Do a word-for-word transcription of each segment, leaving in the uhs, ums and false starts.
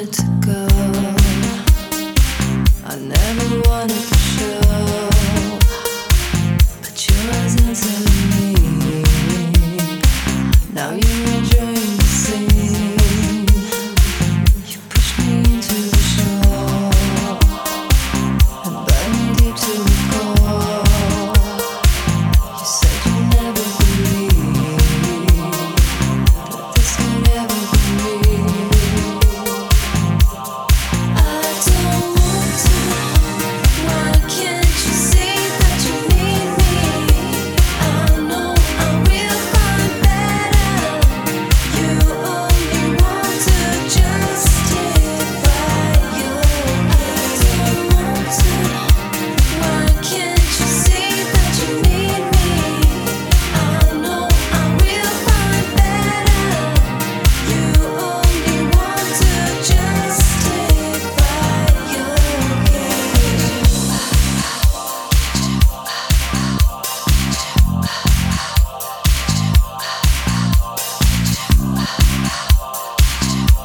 wanted to go. I never wanted to show, but your eyes answered me. Now you're enjoying the scene. You pushed me into the shore and burned me deep to the core. You said you'd never believe that this could ever be me. I don't want to. Why can't you see that you need me? I know I will find better. You only want to justify your I don't want to. Why can't you see that you need me? I know I will find better. You only want to justify your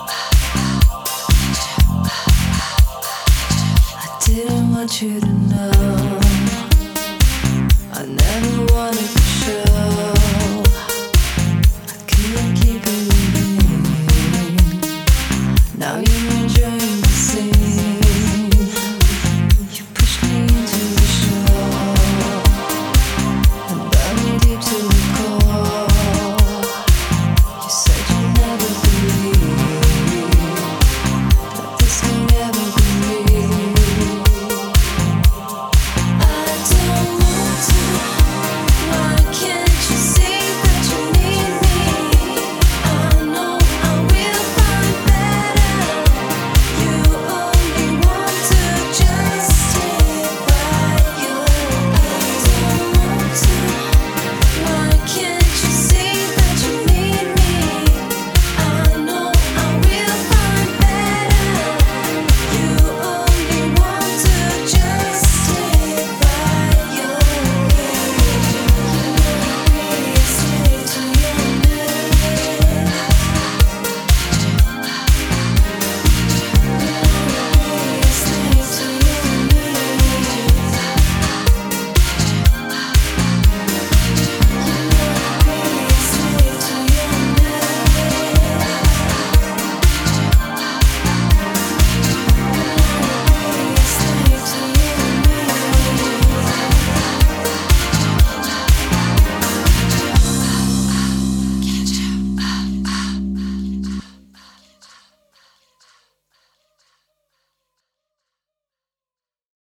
I didn't want you to know